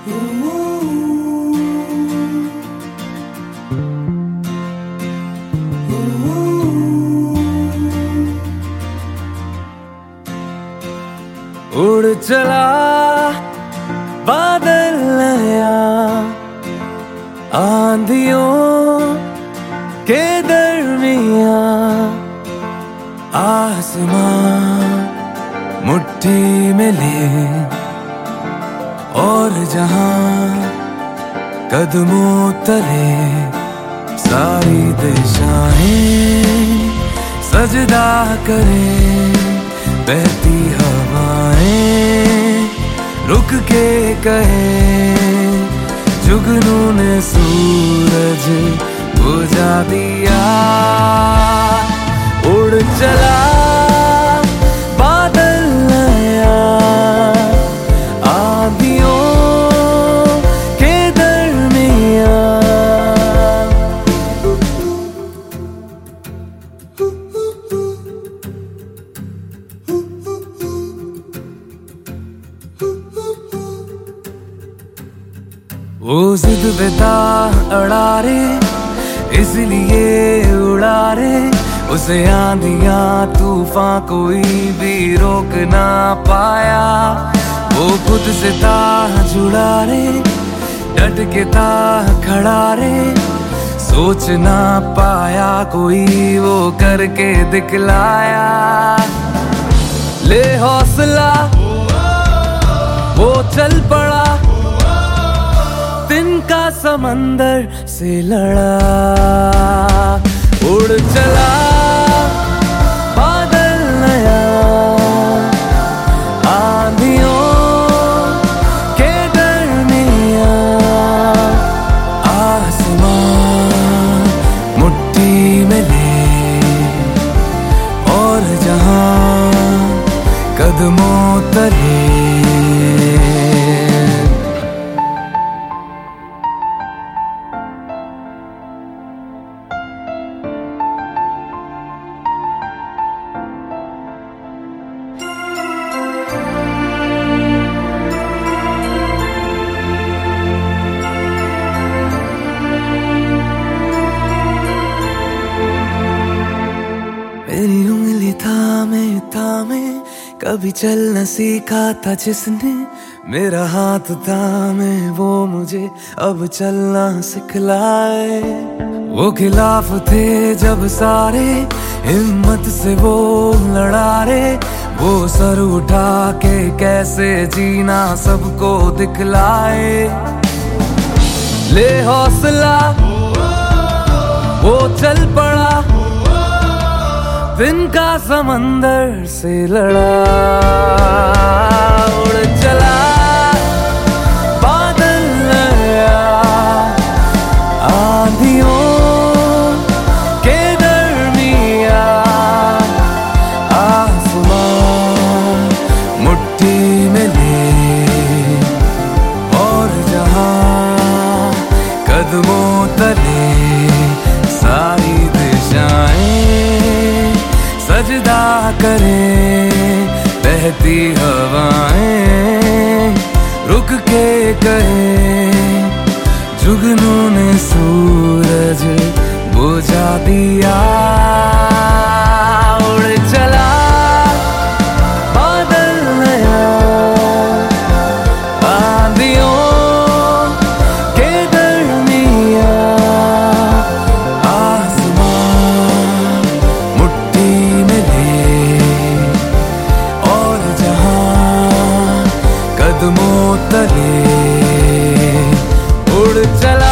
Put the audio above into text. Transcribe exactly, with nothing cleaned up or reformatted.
उड़ चला बादल नया आंधियों के दरमिया, आसमां मुट्ठी में ले और जहां कदमों तले सारी दिशाएं सजदा करें, बहती हवाएं रुक के कहे, जुगनू ने सूरज बुझा दिया। उड़ चला बादल नया आंधियों के दरमिया, वो जिद बेता अड़ा रे इसलिए उड़ा रे, उसे आंधियां तूफान कोई भी रोक ना पाया। वो खुद से था जुड़ा रे, डट के था खड़ा रे, सोच ना पाया कोई वो करके दिखलाया। ले हौसला वो चल पड़ा, दिन का समंदर से लड़ा। उड़ चला बादल नया आंधियों के दरमिया, आसमां मुट्ठी में ले और जहां कदमों तले। मेरी उंगली थामे थामे कभी चल न सीखा था जिसने, मेरा हाथ थामे वो मुझे अब चलना सिखलाए। वो खिलाफ थे जब सारे हिम्मत से वो लड़ा रे, वो सर उठा के कैसे जीना सबको दिखलाए। ले हौसला वो चल पड़ा, दिन का समंदर से लड़ा। उड़ चला बादल नया आंधियों के दरमिया, आसमां मुट्ठी में ले और जहां कदमों तले सारी दिशाएं सजदा करें, बहती हवाएं रुक के कहे, जुगनू ने सूरज बुझा दिया। उड़ चला बादल नया आंधियों के दरमिया, आसमां मुट्ठी में ले और जहां कदमों तले। उड़ चला